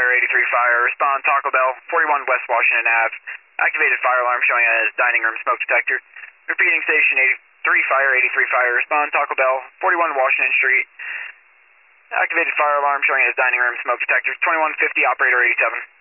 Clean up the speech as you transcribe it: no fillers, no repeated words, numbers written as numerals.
83 Fire, respond Taco Bell, 41 West Washington Ave. Activated fire alarm showing as dining room smoke detector. Repeating station 83 Fire, 83 Fire, respond Taco Bell, 41 Washington Street. Activated fire alarm showing as dining room smoke detector, 2150 operator 87.